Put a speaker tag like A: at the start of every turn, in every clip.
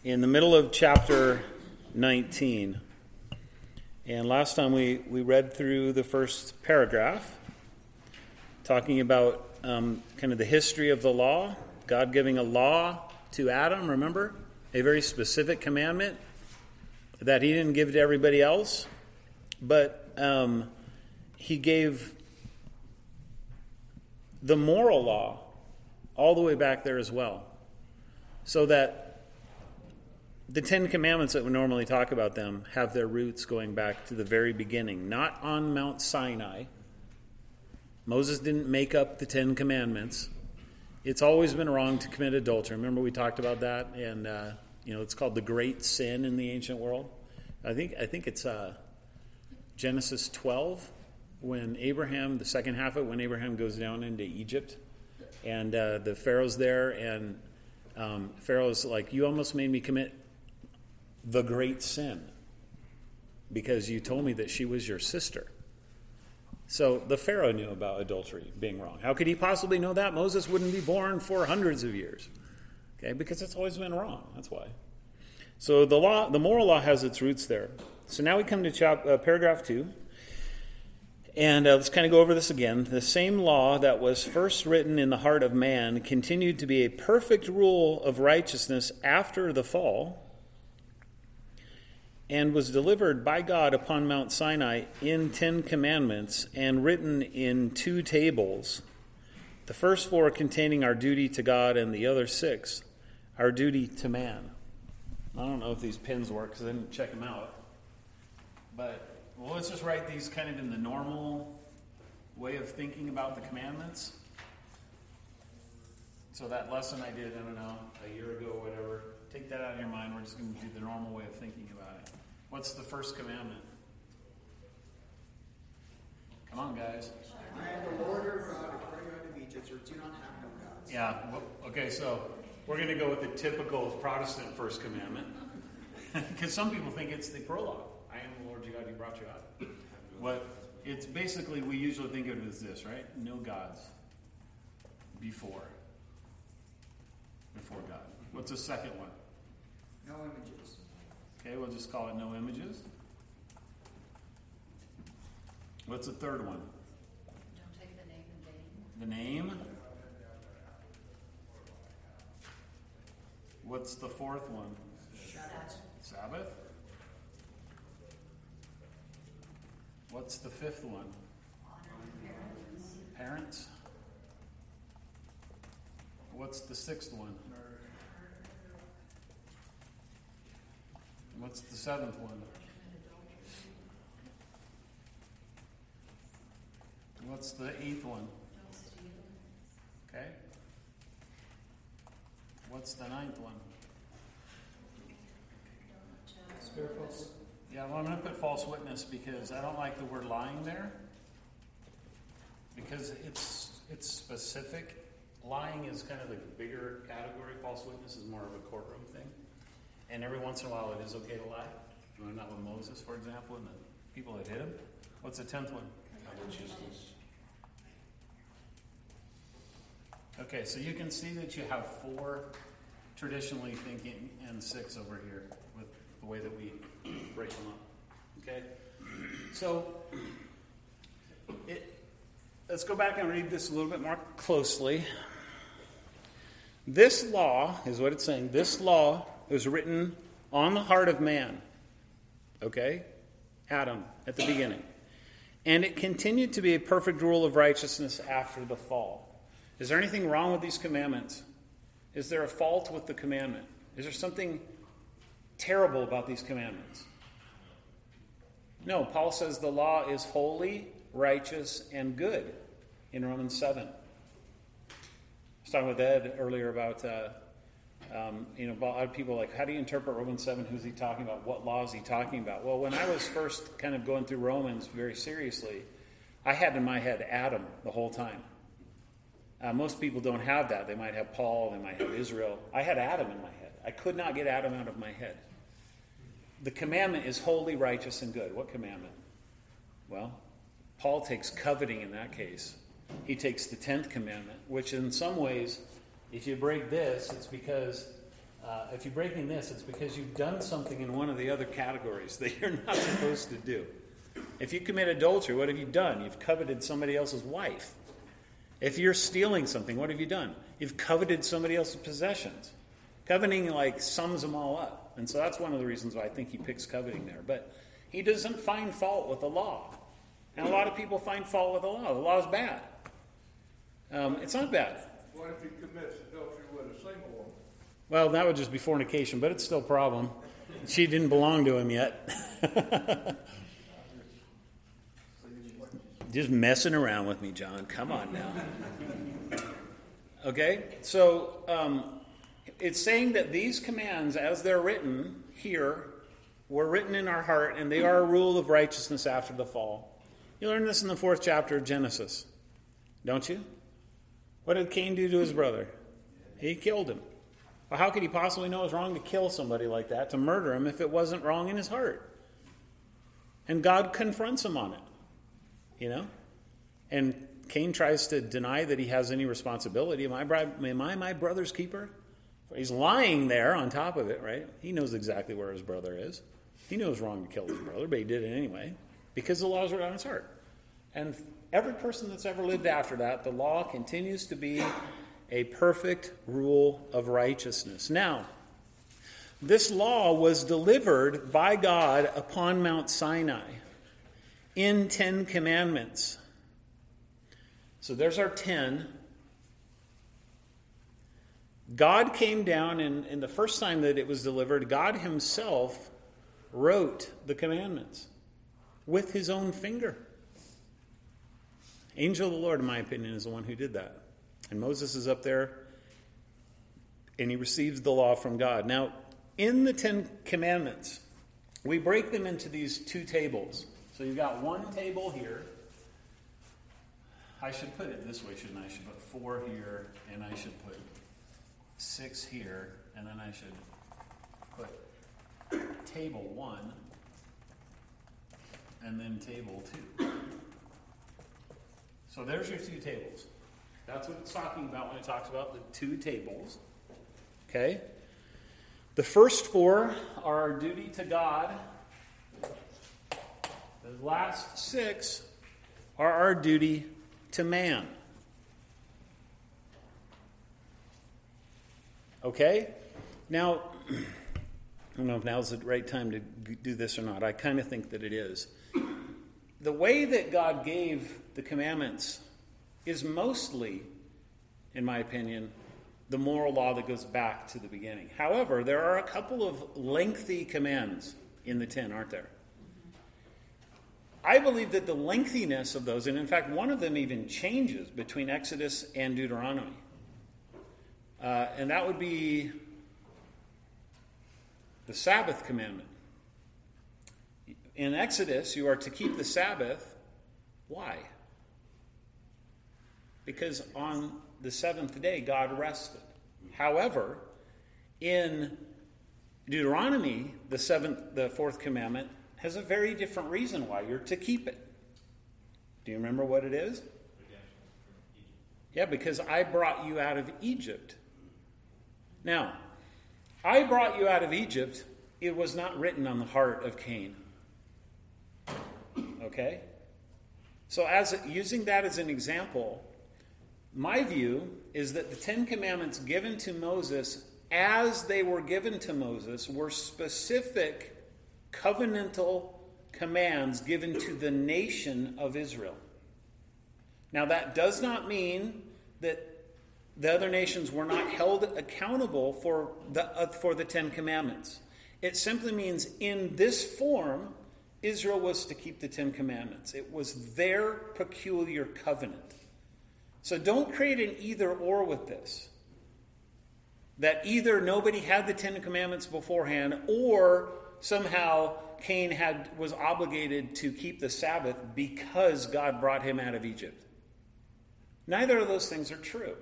A: in the middle of chapter 19. And last time we read through the first paragraph, talking about kind of the history of the law, God giving a law to Adam, remember? A very specific commandment that he didn't give to everybody else, but he gave the moral law all the way back there as well. So that the Ten Commandments that we normally talk about them have their roots going back to the very beginning, not on Mount Sinai. Moses didn't make up the Ten Commandments. It's always been wrong to commit adultery. Remember we talked about that, and it's called the great sin in the ancient world. I think it's Genesis 12 when Abraham, the second half of it, when Abraham goes down into Egypt, and the Pharaoh's there, and Pharaoh's like, you almost made me commit the great sin because you told me that she was your sister. So the Pharaoh knew about adultery being wrong. How could he possibly know that? Moses wouldn't be born for hundreds of years. Okay, because it's always been wrong. That's why. So the moral law has its roots there. So now we come to paragraph 2. And let's kind of go over this again. The same law that was first written in the heart of man continued to be a perfect rule of righteousness after the fall, and was delivered by God upon Mount Sinai in 10 commandments and written in 2 tables, the first 4 containing our duty to God and the other 6 our duty to man. I don't know if these pins work because I didn't check them out. But let's just write these kind of in the normal way of thinking about the commandments. So that lesson I did, I don't know, a year ago or whatever, take that out of your mind. We're just going to do the normal way of thinking about it. What's the first commandment? Come on, guys.
B: I am the Lord your God who brought you out of Egypt, or do not have no gods.
A: Yeah, okay, so we're going to go with the typical Protestant first commandment. Because some people think it's the prologue. I am the Lord your God who brought you out. What it's basically, we usually think of it as this, right? No gods before God. What's the second one?
B: No images.
A: Okay, we'll just call it no images. What's the third one?
C: Don't take the name in vain.
A: The name. What's the fourth one? Sabbath. What's the fifth one?
C: Honor
A: Parents. What's the sixth one? What's the seventh one? What's the eighth one?
C: Don't steal.
A: Okay. What's the ninth one?
B: Spare false.
A: Yeah, well, I'm going to put false witness because I don't like the word lying there. Because it's specific. Lying is kind of the bigger category. False witness is more of a courtroom thing. And every once in a while it is okay to lie. Not with Moses, for example, and the people that hit him. What's the 10th one?
D: Covetousness.
A: Okay, so you can see that you have 4 traditionally thinking and 6 over here with the way that we break them up. Okay? So, let's go back and read this a little bit more closely. This law is what it's saying. This law was written on the heart of man. Okay? Adam, at the beginning. And it continued to be a perfect rule of righteousness after the fall. Is there anything wrong with these commandments? Is there a fault with the commandment? Is there something terrible about these commandments? No, Paul says the law is holy, righteous, and good in Romans 7. I was talking with Ed earlier about, a lot of people like, how do you interpret Romans 7? Who's he talking about? What law is he talking about? Well, when I was first kind of going through Romans very seriously, I had in my head Adam the whole time. Most people don't have that. They might have Paul, they might have Israel. I had Adam in my head. I could not get Adam out of my head. The commandment is holy, righteous, and good. What commandment? Well, Paul takes coveting in that case. He takes the 10th commandment, which in some ways, if you break this, it's because if you're breaking this, it's because you've done something in one of the other categories that you're not supposed to do. If you commit adultery, what have you done? You've coveted somebody else's wife. If you're stealing something, what have you done? You've coveted somebody else's possessions. Coveting sums them all up. And so that's one of the reasons why I think he picks coveting there. But he doesn't find fault with the law. And a lot of people find fault with the law. The law is bad. It's not bad.
D: What if he commits adultery with a single woman?
A: Well, that would just be fornication, but it's still a problem. She didn't belong to him yet. Just messing around with me, John. Come on now. Okay? So, it's saying that these commands, as they're written here, were written in our heart, and they are a rule of righteousness after the fall. You learn this in the 4th chapter of Genesis, don't you? What did Cain do to his brother? He killed him. Well, how could he possibly know it was wrong to kill somebody like that, to murder him, if it wasn't wrong in his heart? And God confronts him on it, And Cain tries to deny that he has any responsibility. Am I my brother's keeper? He's lying there on top of it, right? He knows exactly where his brother is. He knows wrong to kill his brother, but he did it anyway, because the laws were on his heart. And every person that's ever lived after that, the law continues to be a perfect rule of righteousness. Now, this law was delivered by God upon Mount Sinai in 10 commandments. So there's our 10. God came down, and the first time that it was delivered, God himself wrote the commandments with his own finger. Angel of the Lord, in my opinion, is the one who did that. And Moses is up there, and he receives the law from God. Now, in the 10 commandments, we break them into these 2 tables. So you've got one table here. I should put it this way, shouldn't I? I should put 4 here, and I should put 6 here, and then I should put table 1, and then table 2. So there's your 2 tables. That's what it's talking about when it talks about the 2 tables. Okay? The first 4 are our duty to God. The last 6 are our duty to man. Okay? Now, I don't know if now's the right time to do this or not. I kind of think that it is. The way that God gave the commandments is mostly, in my opinion, the moral law that goes back to the beginning. However, there are a couple of lengthy commands in the 10, aren't there? I believe that the lengthiness of those, and in fact one of them even changes between Exodus and Deuteronomy. And that would be the Sabbath commandment. In Exodus, you are to keep the Sabbath. Why? Because on the 7th day, God rested. However, in Deuteronomy, the 4th commandment, has a very different reason why you're to keep it. Do you remember what it is? Yeah, because I brought you out of Egypt. Now, I brought you out of Egypt. It was not written on the heart of Cain. Okay? So using that as an example, my view is that the 10 commandments given to Moses, as they were given to Moses, were specific covenantal commands given to the nation of Israel. Now, that does not mean that the other nations were not held accountable for the 10 commandments. It simply means in this form, Israel was to keep the 10 commandments. It was their peculiar covenant. So don't create an either-or with this. That either nobody had the 10 commandments beforehand, or somehow Cain was obligated to keep the Sabbath because God brought him out of Egypt. Neither of those things are true.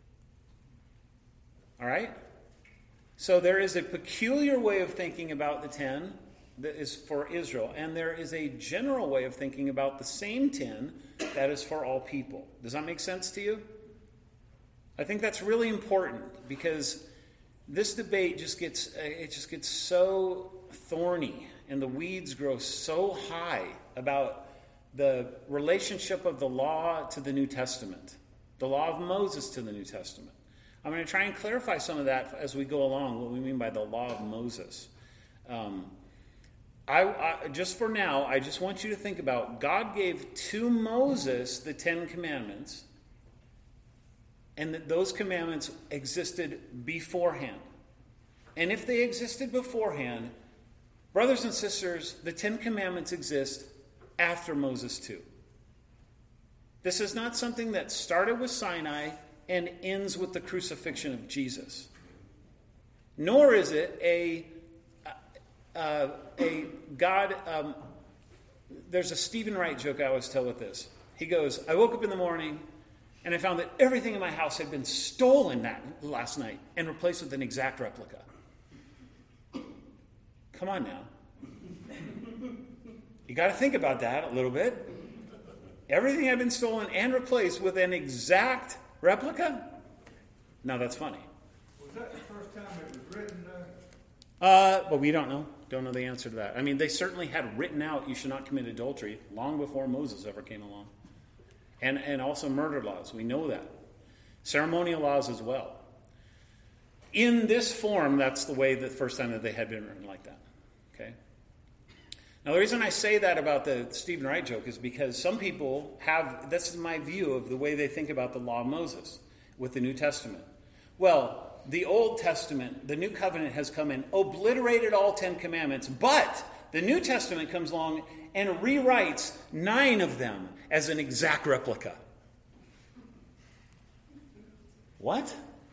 A: All right? So there is a peculiar way of thinking about the 10 that is for Israel, and there is a general way of thinking about the same 10 that is for all people. Does that make sense to you? I think that's really important, because this debate just gets so thorny, and the weeds grow so high about the relationship of the law to the New Testament, the law of Moses to the New Testament. I'm going to try and clarify some of that as we go along, what we mean by the law of Moses. Just for now, I just want you to think about, God gave to Moses the 10 Commandments, and that those commandments existed beforehand. And if they existed beforehand, brothers and sisters, the 10 Commandments exist after Moses too. This is not something that started with Sinai and ends with the crucifixion of Jesus. Nor is it a God. There's a Stephen Wright joke I always tell with this. He goes, I woke up in the morning and I found that everything in my house had been stolen last night and replaced with an exact replica. Come on now. You got to think about that a little bit. Everything had been stolen and replaced with an exact replica? Now that's funny.
D: Was that the first time it was written down?
A: But we don't know. Don't know the answer to that. I mean, they certainly had written out, you should not commit adultery, long before Moses ever came along. And also murder laws. We know that. Ceremonial laws as well. In this form, that's the way the first time that they had been written like that. Okay? Now, the reason I say that about the Stephen Wright joke is because some people have, this is my view of the way they think about the law of Moses with the New Testament. Well, the Old Testament, the New Covenant has come and obliterated all 10 commandments, but the New Testament comes along and rewrites 9 of them as an exact replica. What?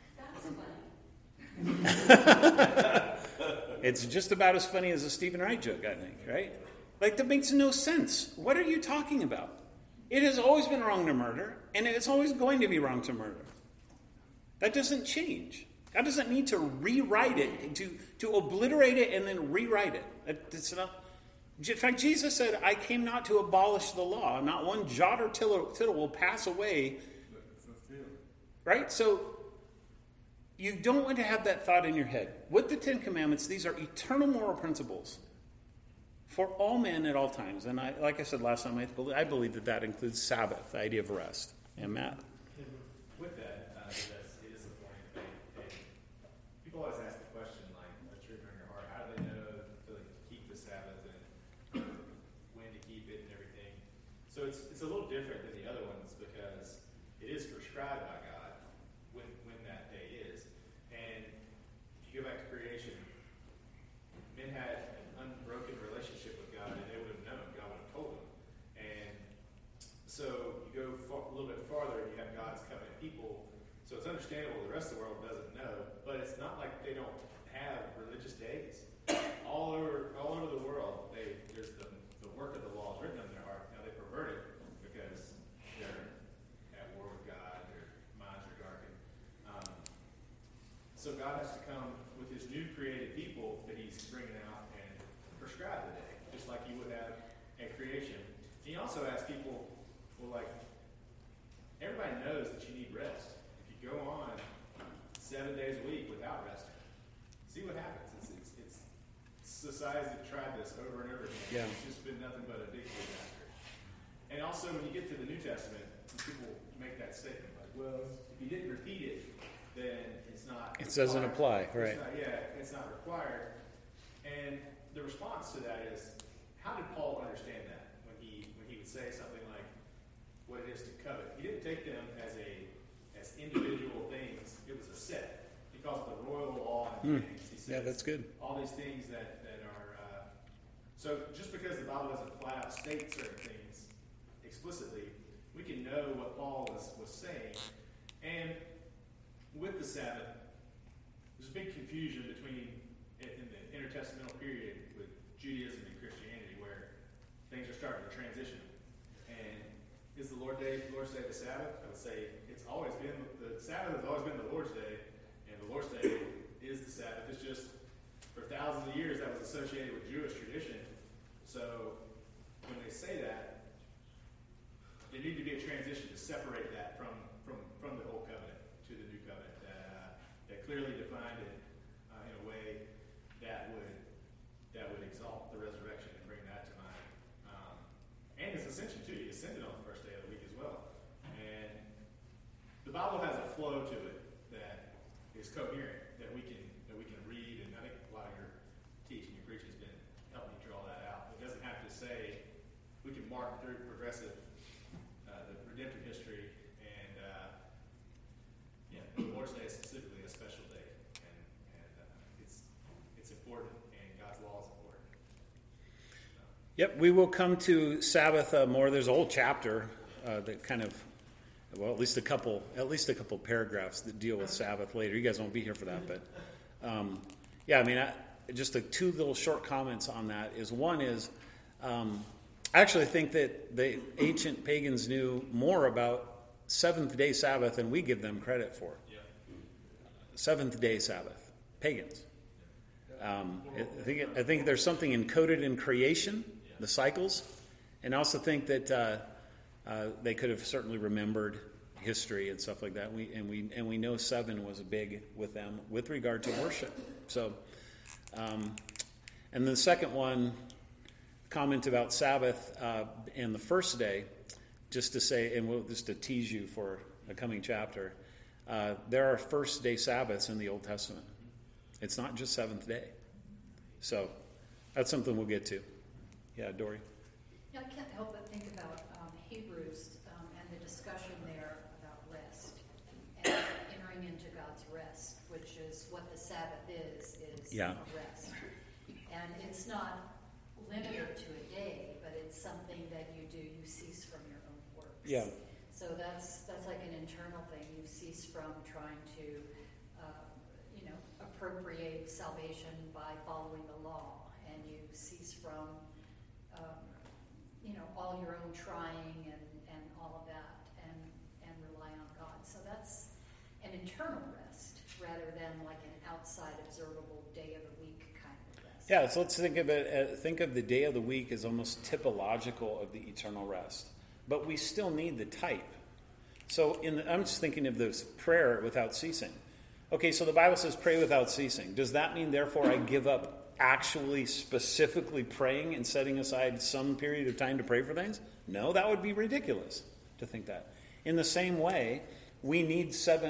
A: It's just about as funny as a Stephen Wright joke, I think, right? Like, that makes no sense. What are you talking about? It has always been wrong to murder, and it's always going to be wrong to murder. That doesn't change. God doesn't need to rewrite it, to obliterate it and then rewrite it. It's not. In fact, Jesus said, I came not to abolish the law. Not one jot or tittle will pass away. Right? So, you don't want to have that thought in your head. With the 10 Commandments, these are eternal moral principles for all men at all times. And like I said last time, I believe that includes Sabbath, the idea of rest. And Matt?
E: With that, it is a point of faith. And people always ask the question, like, what's written on your heart? How do they know to keep the Sabbath and when to keep it and everything? So it's a little different than the other ones because it is prescribed by God when that day is. And if you go back to creation, men had an unbroken relationship with God, and they would have known. God would have told them. And so you go a little bit farther, and you have God's covenant people. So it's understandable the rest of the world doesn't know, but it's not like they don't have religious days. All over the world, there's the work of the law is written on their heart. Now they pervert it because they're at war with God, their minds are darkened. So God has to come with his new created people that he's bringing out and prescribe the day, just like you would have at creation. And he also asks people, well, like, everybody knows that you need rest. If you go on 7 days a week without resting, see what happens. It's societies that tried this over and over again.
A: Yeah.
E: It's just been nothing but a big disaster. And also, when you get to the New Testament, people make that statement, like, well, if you didn't repeat it, then it's not.
A: It doesn't apply, right?
E: It's not required. And the response to that is, how did Paul understand that when he would say something like what it is to covet? He didn't take them as individual things. It was a set. He calls it the royal law and things. He says,
A: Yeah, that's good.
E: all these things that are so just because the Bible doesn't flat out state certain things explicitly, we can know what Paul was saying. And with the Sabbath, there's a big confusion between in the intertestamental period with Judaism and Christianity, where things are starting to transition. And is the Lord's Day the Sabbath? I would say it's always been the Sabbath has always been the Lord's Day, and the Lord's Day is the Sabbath. It's just for thousands of years that was associated with Jewish tradition. So when they say that, there needed to be a transition to separate that from the old covenant to the new covenant that clearly defined it. Bible has a flow to it that is coherent, that we can read, and I think a lot of your teaching, your preaching has been helping you draw that out. It doesn't have to say, we can mark through progressive, the redemptive history, and Lord's Day is specifically a special day, and it's important, and God's law is important.
A: Yep, we will come to Sabbath more. There's a whole chapter that kind of, well, at least a couple paragraphs that deal with Sabbath later. You guys won't be here for that, but just two little short comments on that is, one is, I actually think that the ancient pagans knew more about seventh-day Sabbath than we give them credit for.
E: Yeah.
A: Seventh-day Sabbath, pagans. I think there's something encoded in creation, the cycles, and I also think that they could have certainly remembered history and stuff like that. We know 7 was big with them with regard to worship. So, and the second one, comment about Sabbath and the first day, just to say, and just to tease you for a coming chapter, there are first day Sabbaths in the Old Testament. It's not just seventh day. So that's something we'll get to. Yeah, Dory.
C: Yeah, I can't help but think about Hebrews and the discussion there about rest and entering into God's rest, which is what the Sabbath is
A: Yeah.
C: a rest. And it's not limited to a day, but it's something that you do. You cease from your own works.
A: Yeah.
C: So that's like an internal thing. You cease from trying to, appropriate salvation by following the law, and you cease from, all your own trying and all of that, and rely on God. So that's an internal rest rather than like an outside observable day of the week kind of rest.
A: Yeah, so let's think of it. Think of the day of the week as almost typological of the eternal rest, but we still need the type. So I'm just thinking of this prayer without ceasing. Okay, so the Bible says pray without ceasing. Does that mean, therefore, I give up actually specifically praying and setting aside some period of time to pray for things? No, that would be ridiculous to think that. In the same way, we need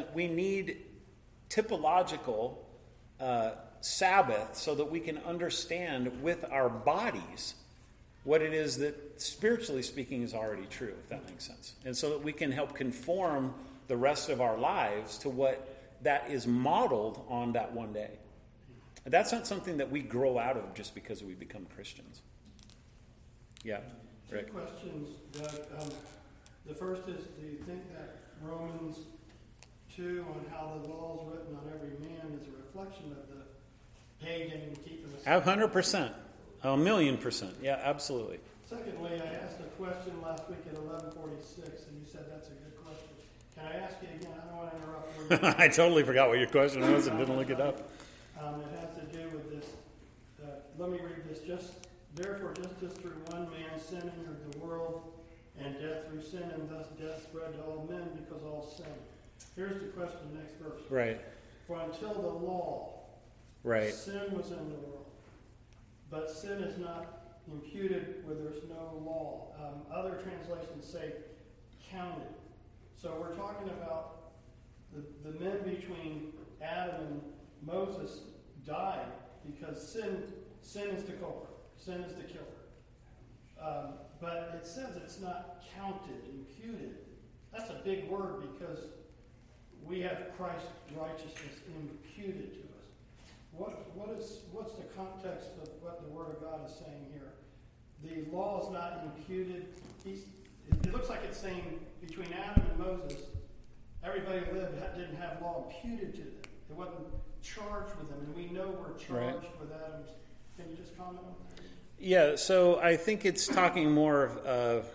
A: typological Sabbath so that we can understand with our bodies what it is that, spiritually speaking, is already true, if that makes sense. And so that we can help conform the rest of our lives to what that is modeled on that one day. And that's not something that we grow out of just because we become Christians. Yeah, Rick.
F: Two questions, Doug. The first is, do you think that Romans 2 on how the law is written on every man is a reflection of the pagan keeping the Sabbath?
A: 100%. 1,000,000%. Yeah, absolutely.
F: Secondly, I asked a question last week at 11:46, and you said that's a good question. Can I ask it again? I don't want to interrupt.
A: I totally forgot what your question was and didn't look it up.
F: It has to do with this. Let me read this. Therefore, just as through one man sin entered the world, and death through sin, and thus death spread to all men because all sin. Here's the question, next verse.
A: Right.
F: For until the law,
A: Right.
F: sin was in the world, but sin is not imputed where there's no law. Other translations say counted. So we're talking about the men between Adam and Moses died because sin is the culprit. Sin is the killer. But it says it's not counted, imputed. That's a big word because we have Christ's righteousness imputed to us. What's the context of what the Word of God is saying here? The law is not imputed. It looks like it's saying between Adam and Moses, everybody who lived didn't have law imputed to them. It wasn't charged with them, and we know we're charged with Adam's. Can you just comment on that?
A: Yeah, so I think it's talking more of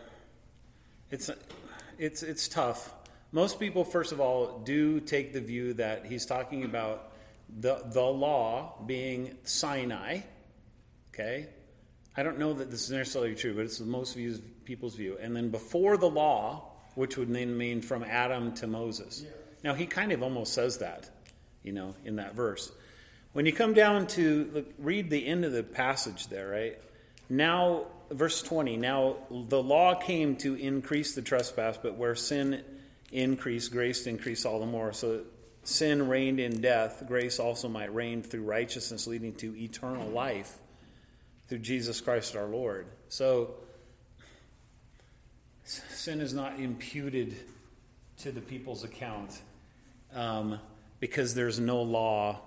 A: it's tough. Most people, first of all, do take the view that he's talking about the law being Sinai. Okay, I don't know that this is necessarily true, but it's the most people's view. And then before the law, which would then mean from Adam to Moses.
F: Yeah.
A: Now he kind of almost says that, in that verse. When you come down to read the end of the passage there, right? Now, verse 20, now the law came to increase the trespass, but where sin increase, grace to increase all the more. So sin reigned in death, grace also might reign through righteousness, leading to eternal life through Jesus Christ our Lord. So sin is not imputed to the people's account because there's no law.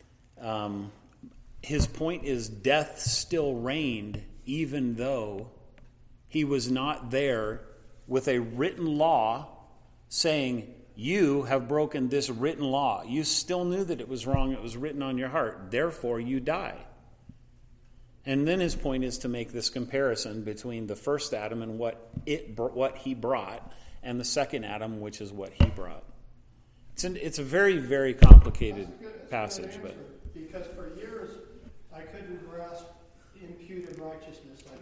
A: His point is death still reigned even though he was not there with a written law saying, you have broken this written law. You still knew that it was wrong. It was written on your heart. Therefore, you die. And then his point is to make this comparison between the first Adam and what he brought, and the second Adam, which is what he brought. It's a very, very complicated passage. But
F: because for years I couldn't grasp imputed righteousness, I think.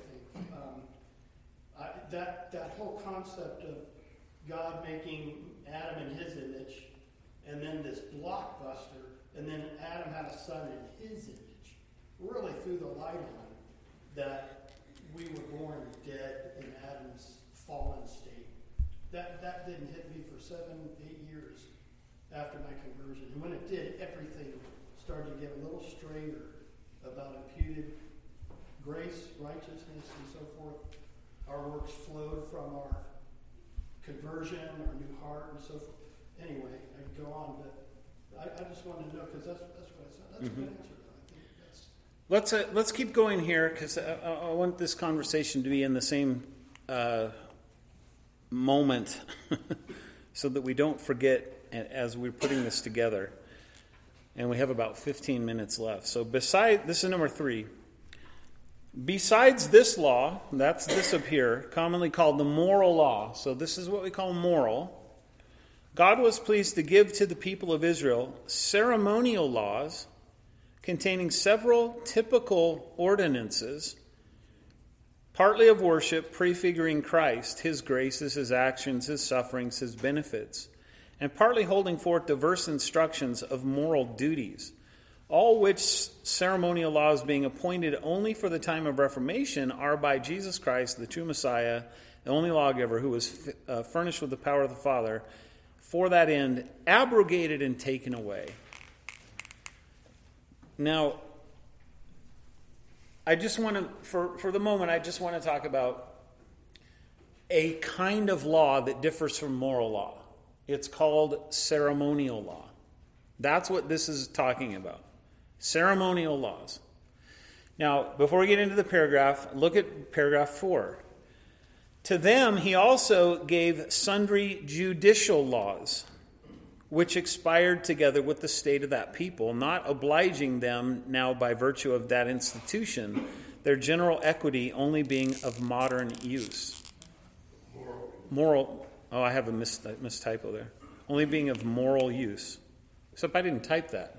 F: That whole concept of God making Adam in his image, and then this blockbuster, and then Adam had a son in his image, really threw the light on that we were born dead in Adam's fallen state. That didn't hit me for 7-8 years after my conversion. And when it did, everything started to get a little straighter about imputed grace, righteousness, and so forth. Our works flowed from our conversion, our new heart, and so forth. Anyway, I could go on, but I just wanted to know, because that's what I said. That's a good answer, though. I think that's...
A: Let's keep going here, because I want this conversation to be in the same moment so that we don't forget as we're putting this together. And we have about 15 minutes left. So this is number 3. Besides this law, that's this up here, commonly called the moral law. So this is what we call moral. God was pleased to give to the people of Israel ceremonial laws containing several typical ordinances, partly of worship, prefiguring Christ, his graces, his actions, his sufferings, his benefits, and partly holding forth diverse instructions of moral duties, all which ceremonial laws, being appointed only for the time of Reformation, are by Jesus Christ, the true Messiah, the only lawgiver, who was furnished with the power of the Father, for that end, abrogated and taken away. Now, I just want to, for the moment, I just want to talk about a kind of law that differs from moral law. It's called ceremonial law. That's what this is talking about. Ceremonial laws. Now, before we get into the paragraph, look at paragraph 4. To them he also gave sundry judicial laws, which expired together with the state of that people, not obliging them now by virtue of that institution, their general equity only being of modern use. Moral. Oh, I have a mistypo there. Only being of moral use. Except I didn't type that.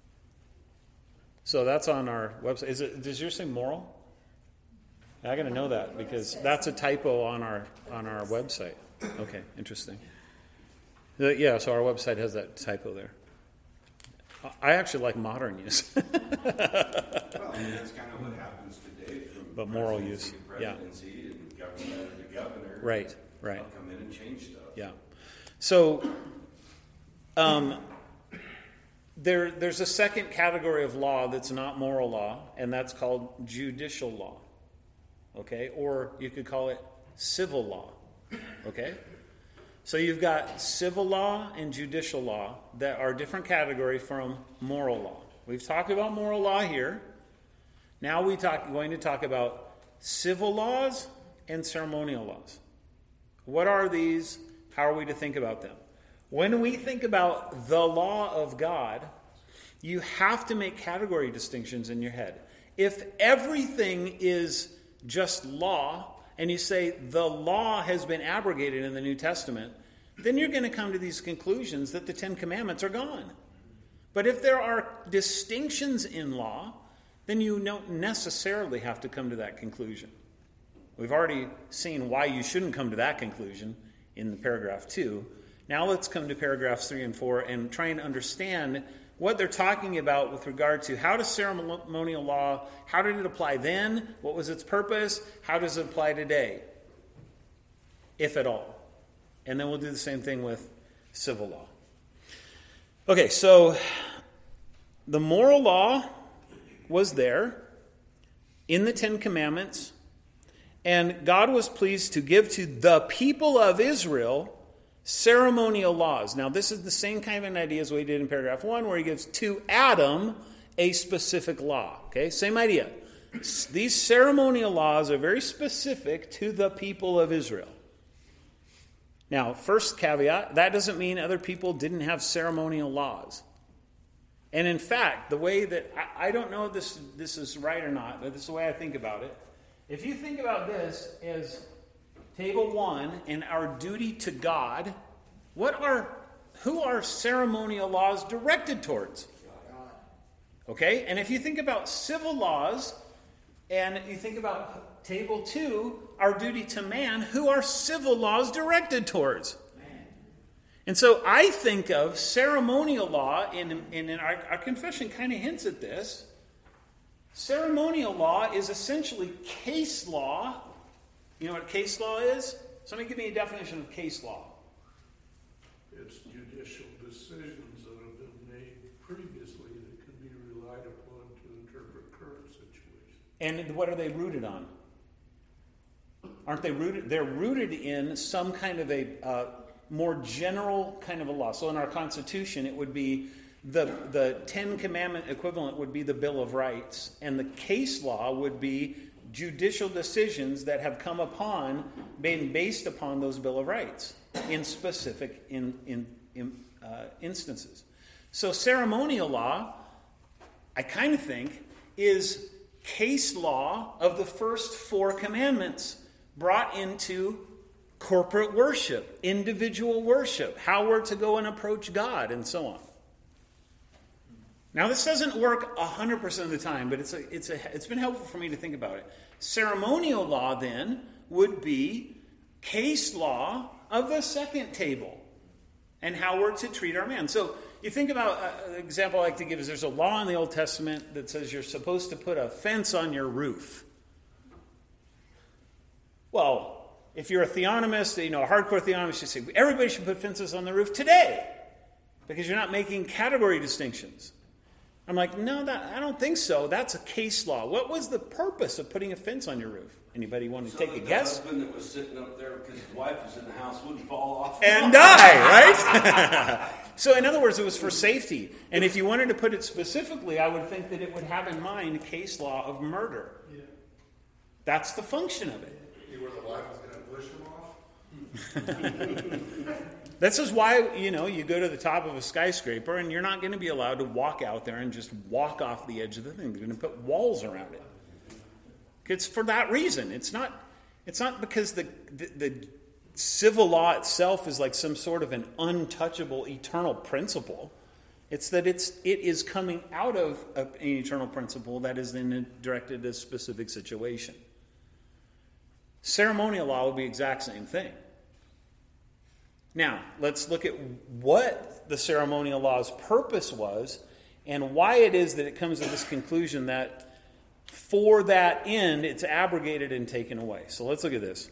A: So that's on our website. Does yours say moral? I got to know that because that's a typo on our website. Okay, interesting. Yeah, so our website has that typo there. I actually like modern use.
G: Well, I mean, that's kind of what happens today from
A: But moral use,
G: presidency and governor to governor.
A: Right.
G: They'll come in and change stuff.
A: Yeah. So, there's a second category of law that's not moral law, and that's called judicial law. Okay? Or you could call it civil law. Okay? So you've got civil law and judicial law that are a different category from moral law. We've talked about moral law here. Now we're going to talk about civil laws and ceremonial laws. What are these? How are we to think about them? When we think about the law of God, you have to make category distinctions in your head. If everything is just law, and you say the law has been abrogated in the New Testament, then you're going to come to these conclusions that the Ten Commandments are gone. But if there are distinctions in law, then you don't necessarily have to come to that conclusion. We've already seen why you shouldn't come to that conclusion in the paragraph 2. Now let's come to paragraphs 3 and 4 and try and understand what they're talking about with regard to how does ceremonial law, how did it apply then? What was its purpose? How does it apply today? If at all. And then we'll do the same thing with civil law. Okay, so the moral law was there in the Ten Commandments, and God was pleased to give to the people of Israel ceremonial laws. Now, this is the same kind of an idea as what he did in paragraph 1, where he gives to Adam a specific law. Okay, same idea. These ceremonial laws are very specific to the people of Israel. Now, first caveat, that doesn't mean other people didn't have ceremonial laws. And in fact, the way that, I don't know if this is right or not, but this is the way I think about it. If you think about this as table 1 and our duty to God, who are ceremonial laws directed towards? Okay, and if you think about civil laws, and you think about table 2, our duty to man, who are civil laws directed towards? Man. And so I think of ceremonial law, and our confession kind of hints at this. Ceremonial law is essentially case law. You know what case law is? Somebody give me a definition of case law.
D: It's judicial decisions that have been made previously that can be relied upon to interpret current situations.
A: And what are they rooted on? Aren't they rooted? They're rooted in some kind of a more general kind of a law. So in our Constitution, it would be the Ten Commandment equivalent would be the Bill of Rights, and the case law would be judicial decisions that have come upon, been based upon those Bill of Rights in specific instances. So ceremonial law, I kind of think, is case law of the first 4 commandments brought into corporate worship, individual worship, how we're to go and approach God, and so on. Now, this doesn't work 100% of the time, but it's been helpful for me to think about it. Ceremonial law, then, would be case law of the second table and how we're to treat our man. So you think about an example I like to give is there's a law in the Old Testament that says you're supposed to put a fence on your roof. Well, if you're a theonomist, a hardcore theonomist, you say everybody should put fences on the roof today because you're not making category distinctions. I'm like, no, I don't think so. That's a case law. What was the purpose of putting a fence on your roof? Anybody want to take a guess?
H: The husband that was sitting up there because his wife was in the house wouldn't fall off
A: and die, right? So in other words, it was for safety. And if you wanted to put it specifically, I would think that it would have in mind case law of murder. Yeah. That's the function of it.
G: Where the wife was going to push him off?
A: This is why, you go to the top of a skyscraper and you're not going to be allowed to walk out there and just walk off the edge of the thing. They're going to put walls around it. It's for that reason. It's not because the civil law itself is like some sort of an untouchable eternal principle. It's that it is coming out of an eternal principle that is then directed at a specific situation. Ceremonial law would be the exact same thing. Now, let's look at what the ceremonial law's purpose was and why it is that it comes to this conclusion that for that end, it's abrogated and taken away. So let's look at this.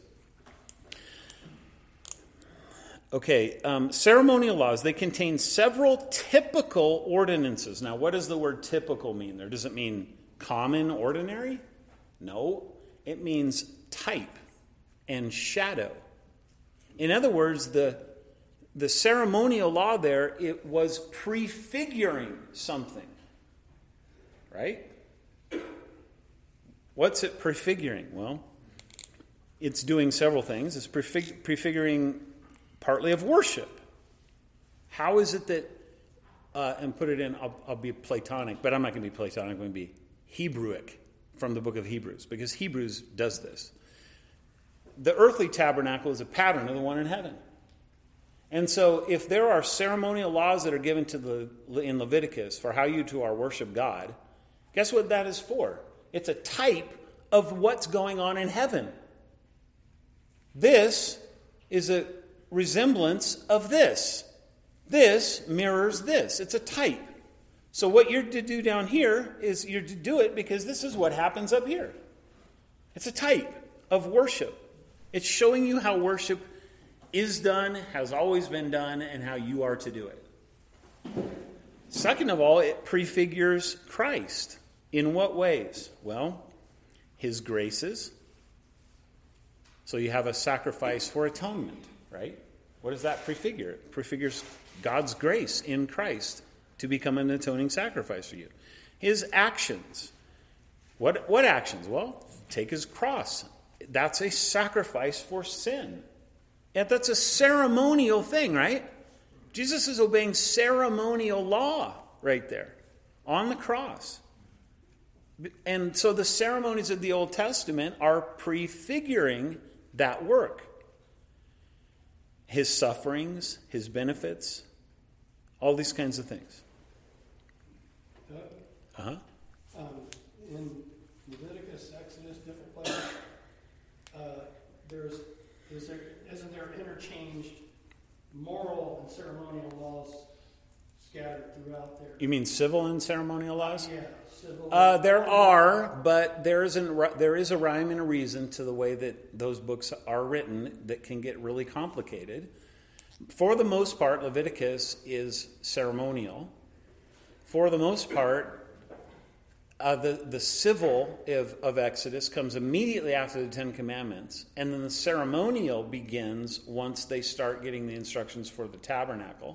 A: Okay, ceremonial laws, they contain several typical ordinances. Now, what does the word typical mean there? Does it mean common, ordinary? No, it means type and shadow. In other words, the ceremonial law there, it was prefiguring something. Right? What's it prefiguring? Well, it's doing several things. It's prefiguring partly of worship. How is it that, and put it in, I'll be Platonic, but I'm not going to be Platonic, I'm going to be Hebrewic from the book of Hebrews, because Hebrews does this. The earthly tabernacle is a pattern of the one in heaven. And so if there are ceremonial laws that are given in Leviticus for how you two are worship God, guess what that is for? It's a type of what's going on in heaven. This is a resemblance of this. This mirrors this. It's a type. So what you're to do down here is you're to do it because this is what happens up here. It's a type of worship. It's showing you how worship is done, has always been done, and how you are to do it. Second of all, it prefigures Christ. In what ways? Well, his graces. So you have a sacrifice for atonement, right? What does that prefigure? It prefigures God's grace in Christ to become an atoning sacrifice for you. His actions. What actions? Well, take his cross. That's a sacrifice for sin. Yet that's a ceremonial thing, right? Jesus is obeying ceremonial law right there on the cross. And so the ceremonies of the Old Testament are prefiguring that work. His sufferings, his benefits, all these kinds of things. Uh-huh.
F: In Leviticus, Exodus, different places, isn't there interchanged moral and ceremonial laws scattered throughout there?
A: You mean civil and ceremonial laws?
F: Yeah, civil.
A: There are, but there is a rhyme and a reason to the way that those books are written that can get really complicated. For the most part, Leviticus is ceremonial. For the most part, the civil of Exodus comes immediately after the Ten Commandments, and then the ceremonial begins once they start getting the instructions for the tabernacle.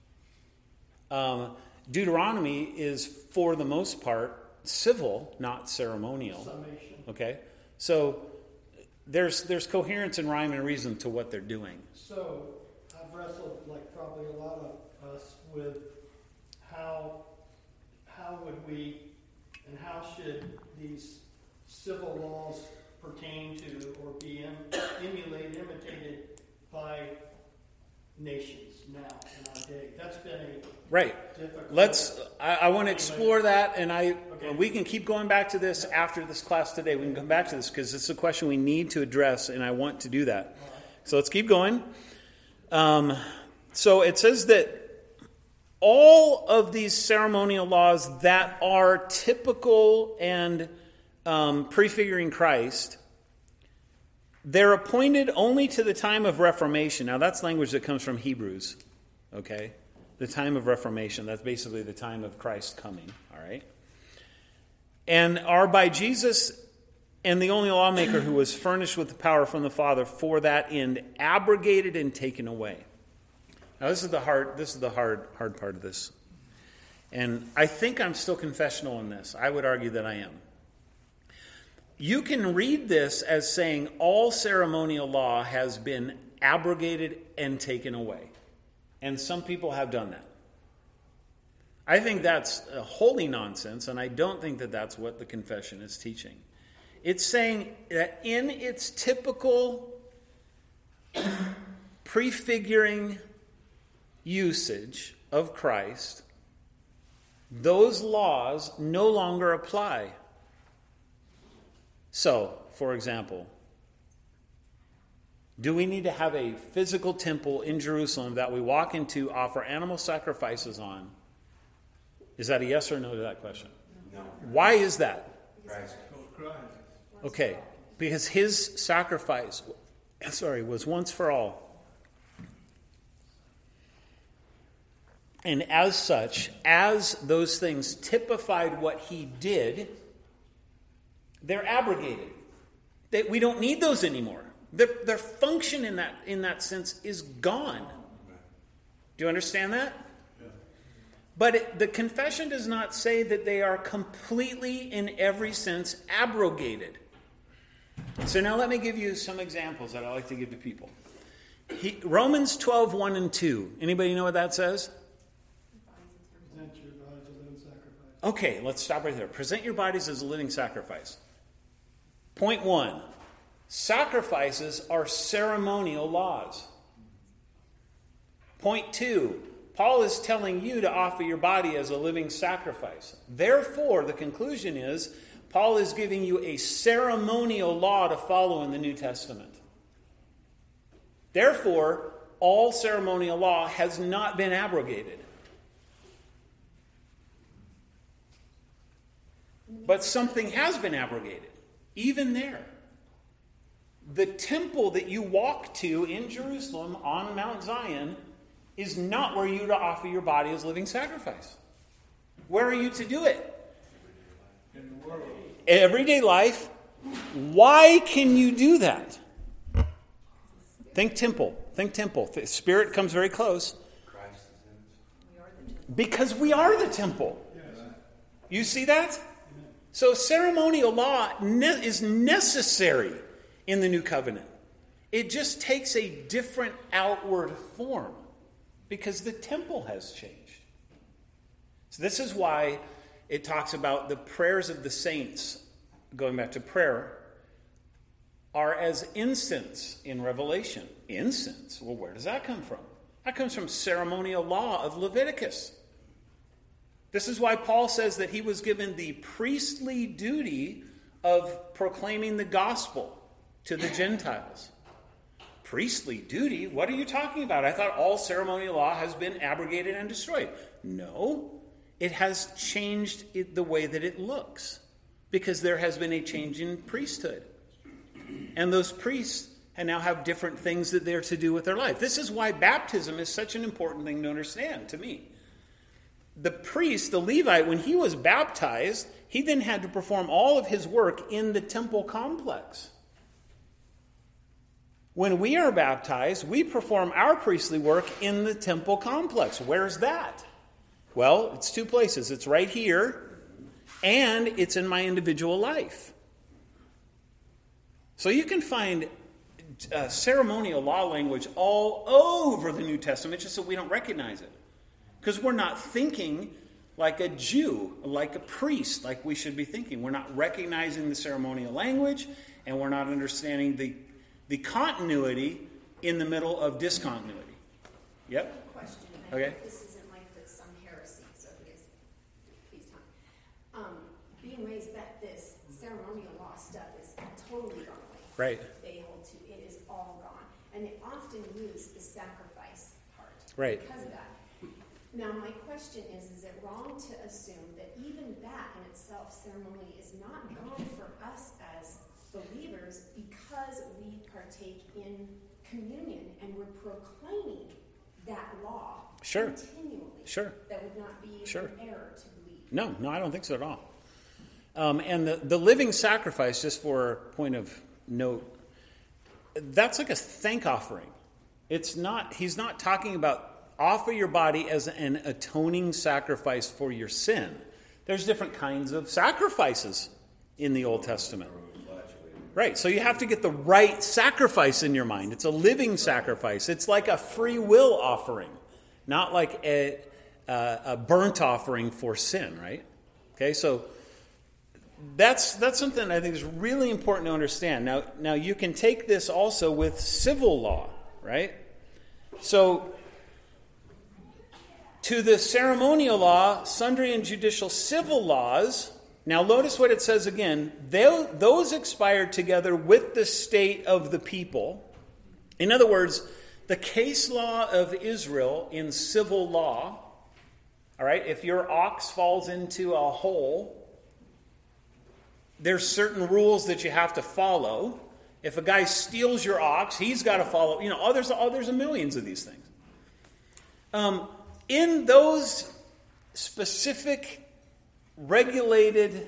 A: Deuteronomy is, for the most part, civil, not ceremonial.
F: Summation.
A: Okay? So there's coherence and rhyme and reason to what they're doing.
F: So I've wrestled, like probably a lot of us, with how would we and how should these civil laws pertain to or be emulated, imitated by nations now in our day? That's been a difficult...
A: I want to explore that, and we can keep going back to this after this class today. We can come back to this because it's a question we need to address, and I want to do that. So let's keep going. So it says that all of these ceremonial laws that are typical and prefiguring Christ, they're appointed only to the time of Reformation. Now, that's language that comes from Hebrews, okay? The time of Reformation. That's basically the time of Christ coming, all right? And are by Jesus and the only lawmaker who was furnished with the power from the Father for that end abrogated and taken away. Now, this is the hard part of this. And I think I'm still confessional in this. I would argue that I am. You can read this as saying all ceremonial law has been abrogated and taken away. And some people have done that. I think that's wholly nonsense, and I don't think that that's what the confession is teaching. It's saying that in its typical prefiguring usage of Christ, those laws no longer apply. So, for example, do we need to have a physical temple in Jerusalem that we walk into, offer animal sacrifices on? Is that a yes or no to that question?
H: No.
A: Why is that?
H: Christ.
A: Okay, because his sacrifice, was once for all. And as such, as those things typified what he did, they're abrogated. We don't need those anymore. Their function in that sense is gone. Do you understand that? Yeah. But the confession does not say that they are completely, in every sense, abrogated. So now let me give you some examples that I like to give to people. Romans 12, 1 and 2. Anybody know what that says?
F: Present your bodies as a living sacrifice.
A: Okay, let's stop right there. Present your bodies as a living sacrifice. Point 1. Sacrifices are ceremonial laws. Point 2. Paul is telling you to offer your body as a living sacrifice. Therefore, the conclusion is, Paul is giving you a ceremonial law to follow in the New Testament. Therefore, all ceremonial law has not been abrogated. But something has been abrogated, even there. The temple that you walk to in Jerusalem on Mount Zion is not where you to offer your body as living sacrifice. Where are you to do it?
D: In the world.
A: Everyday life. Why can you do that? Think temple. Think temple. Spirit comes very close.
H: Christ is in us.
C: We are the temple.
A: Because we are the temple. You see that? So ceremonial law is necessary in the new covenant. It just takes a different outward form because the temple has changed. So this is why it talks about the prayers of the saints, going back to prayer, are as incense in Revelation. Incense? Well, where does that come from? That comes from ceremonial law of Leviticus. This is why Paul says that he was given the priestly duty of proclaiming the gospel to the Gentiles. Priestly duty? What are you talking about? I thought all ceremonial law has been abrogated and destroyed. No, it has changed the way that it looks because there has been a change in priesthood. And those priests now have different things that they're to do with their life. This is why baptism is such an important thing to understand to me. The priest, the Levite, when he was baptized, he then had to perform all of his work in the temple complex. When we are baptized, we perform our priestly work in the temple complex. Where's that? Well, it's two places. It's right here, and it's in my individual life. So you can find ceremonial law language all over the New Testament, just so we don't recognize it. Because we're not thinking like a Jew, like a priest, like we should be thinking. We're not recognizing the ceremonial language, and we're not understanding the continuity in the middle of discontinuity. Yep.
I: Question.
A: Okay.
I: I hope this isn't like some heresy, so please time. Being raised that this ceremonial law stuff is totally gone away.
A: Right.
I: They hold to it is all gone, and they often use the sacrifice part.
A: Right.
I: Because of that. Now, my question is it wrong to assume that even that in itself, ceremony, is not gone for us as believers because we partake in communion and we're proclaiming that law continually?
A: Sure.
I: That would not be an error to believe.
A: No, I don't think so at all. And the living sacrifice, just for a point of note, that's like a thank offering. It's not. He's not talking about offer your body as an atoning sacrifice for your sin. There's different kinds of sacrifices in the Old Testament. Right, so you have to get the right sacrifice in your mind. It's a living sacrifice. It's like a free will offering, not like a burnt offering for sin, right? Okay, so that's something I think is really important to understand. Now you can take this also with civil law, right? So to the ceremonial law, sundry and judicial civil laws, now notice what it says again. Those expired together with the state of the people. In other words, the case law of Israel in civil law, all right, if your ox falls into a hole, there's certain rules that you have to follow. If a guy steals your ox, he's got to follow. There's millions of these things. In those specific regulated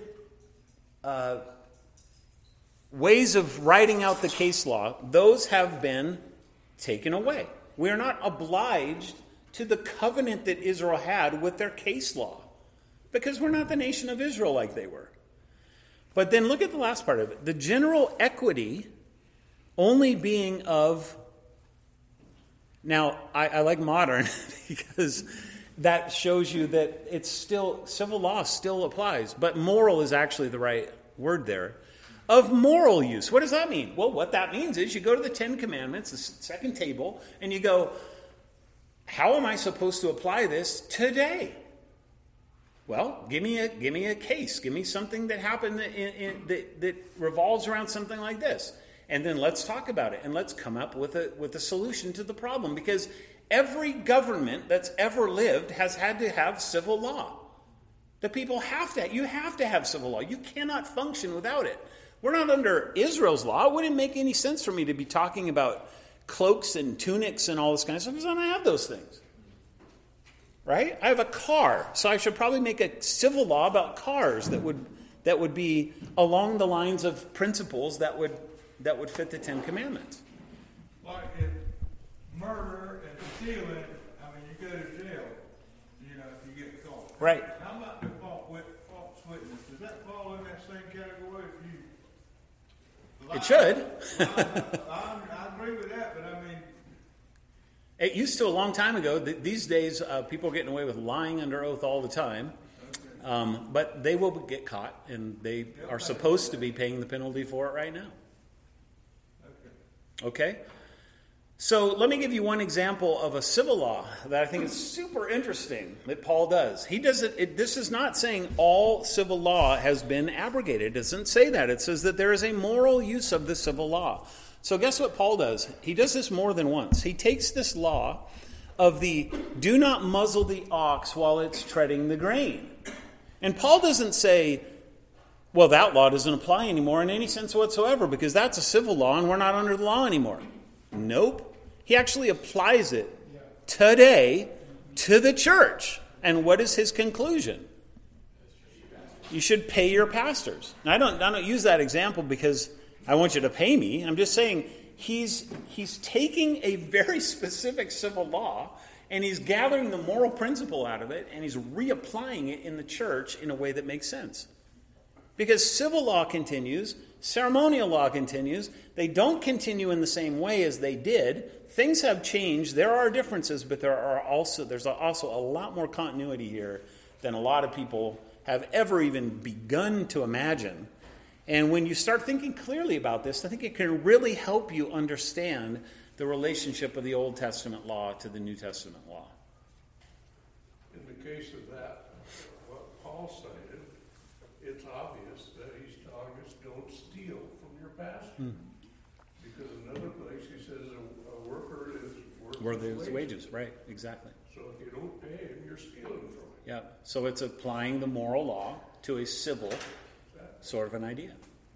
A: ways of writing out the case law, those have been taken away. We are not obliged to the covenant that Israel had with their case law because we're not the nation of Israel like they were. But then look at the last part of it. The general equity only being of... Now, I like modern because that shows you that it's still, civil law still applies, but moral is actually the right word there. Of moral use. What does that mean? Well, what that means is you go to the Ten Commandments, the second table, and you go, how am I supposed to apply this today? Well, give me a case. Give me something that happened that revolves around something like this. And then let's talk about it, and let's come up with a solution to the problem. Because every government that's ever lived has had to have civil law. The people you have to have civil law. You cannot function without it. We're not under Israel's law. It wouldn't make any sense for me to be talking about cloaks and tunics and all this kind of stuff because I don't have those things. Right? I have a car, so I should probably make a civil law about cars that would be along the lines of principles that would fit the Ten Commandments.
J: Like if murder and stealing, I mean, you go to jail, you know, if you get caught.
A: Right.
J: How about the false witness? Does that fall in that same category if you lie?
A: It should.
J: I agree with that, but I mean,
A: It used to a long time ago. These days, people are getting away with lying under oath all the time. But they will get caught, and they are supposed to be paying the penalty for it right now. Okay? So let me give you one example of a civil law that I think is super interesting that Paul does. He does it. This is not saying all civil law has been abrogated. It doesn't say that. It says that there is a moral use of the civil law. So guess what Paul does? He does this more than once. He takes this law of the do not muzzle the ox while it's treading the grain. And Paul doesn't say, well, that law doesn't apply anymore in any sense whatsoever because that's a civil law and we're not under the law anymore. Nope. He actually applies it today to the church. And what is his conclusion? You should pay your pastors. Now, I don't use that example because I want you to pay me. I'm just saying he's taking a very specific civil law and he's gathering the moral principle out of it and he's reapplying it in the church in a way that makes sense. Because civil law continues, ceremonial law continues. They don't continue in the same way as they did. Things have changed. There are differences, but there's also a lot more continuity here than a lot of people have ever even begun to imagine. And when you start thinking clearly about this, I think it can really help you understand the relationship of the Old Testament law to the New Testament law.
D: In the case of that, what Paul cited, it's obvious that he's telling us don't steal from your pastor. Because another place he says a worker is worth his wages.
A: Right, exactly.
D: So if you don't pay him, you're stealing from him.
A: Yeah, so it's applying the moral law to a civil sort of an idea.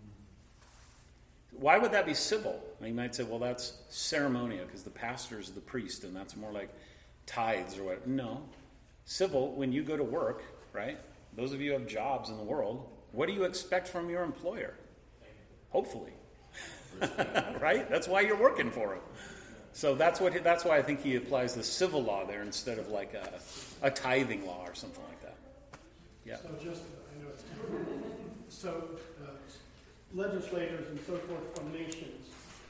A: Why would that be civil? You might say, well, that's ceremonial because the pastor is the priest and that's more like tithes or whatever. No. Civil, when you go to work, right? Those of you who have jobs in the world, what do you expect from your employer? Hopefully. Right? That's why you're working for him. So that's why I think he applies the civil law there instead of like a tithing law or something like that. Yeah.
F: So legislators and so forth from nations,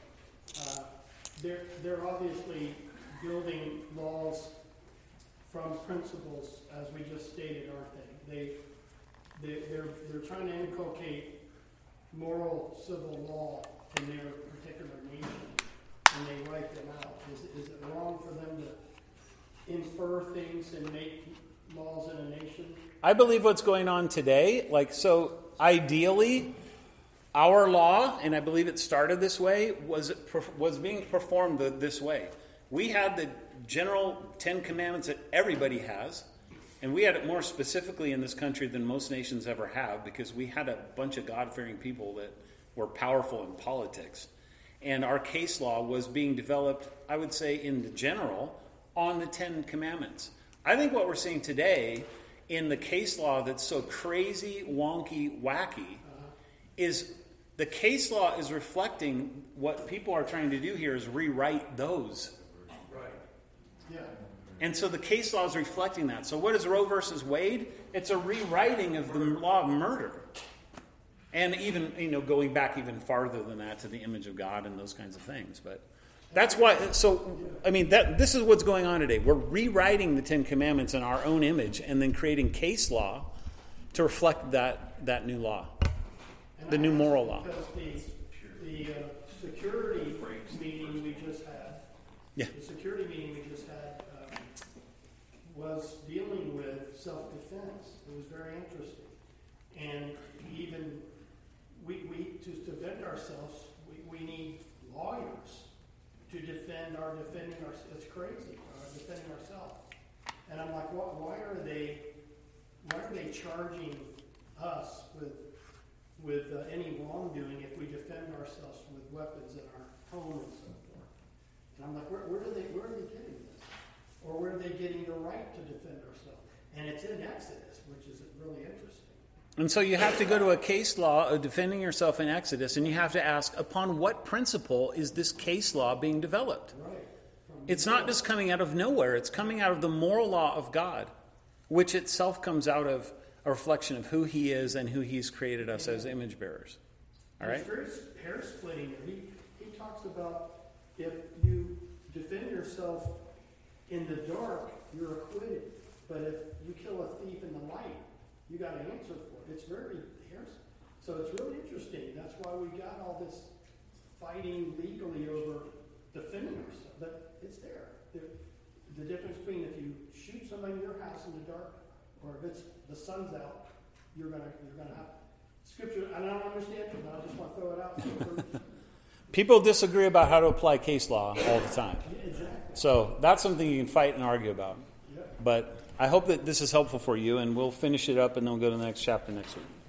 F: they're obviously building laws from principles, as we just stated, aren't they? They're trying to inculcate moral civil law in their particular nation, and they write them out. Is it wrong for them to infer things and make laws in a nation?
A: I believe what's going on today, so ideally, our law, and I believe it started this way, was being performed this way. We had the general 10 Commandments that everybody has, and we had it more specifically in this country than most nations ever have because we had a bunch of God-fearing people that were powerful in politics. And our case law was being developed, I would say, in the general, on the 10 Commandments. I think what we're seeing today in the case law that's so crazy, wonky, wacky, is the case law is reflecting what people are trying to do here is rewrite those.
D: Right.
F: Yeah.
A: And so the case law is reflecting that. So what is Roe versus Wade? It's a rewriting of the law of murder. And even, going back even farther than that to the image of God and those kinds of things. But that's why, this is what's going on today. We're rewriting the 10 Commandments in our own image and then creating case law to reflect that new law, the new moral law.
F: Because the security meeting we just had, the security meeting we just had was dealing with self-defense. It was very interesting. And even we to defend ourselves, we need lawyers to defending ourselves. It's crazy, defending ourselves. And I'm like, why are they charging us with any wrongdoing if we defend ourselves with weapons in our home and so forth. And I'm like, where are they getting this? Or where are they getting the right to defend ourselves? And it's in Exodus, which is really interesting.
A: And so you have to go to a case law of defending yourself in Exodus, and you have to ask, upon what principle is this case law being developed?
F: Right.
A: It's not just coming out of nowhere. It's coming out of the moral law of God, which itself comes out of a reflection of who he is and who he's created us as image bearers. All right?
F: It's very hair-splitting. He talks about if you defend yourself in the dark, you're acquitted. But if you kill a thief in the light, you got to answer for it. It's very so it's really interesting. That's why we got all this fighting legally over defending ourselves. But it's there. The difference between if you shoot somebody in your house in the dark, or if it's the sun's out, you're gonna have scripture. I don't understand it, but I just want to throw it out.
A: People disagree about how to apply case law all the time.
F: Yeah, exactly.
A: So that's something you can fight and argue about.
F: Yep.
A: But I hope that this is helpful for you, and we'll finish it up and then we'll go to the next chapter next week.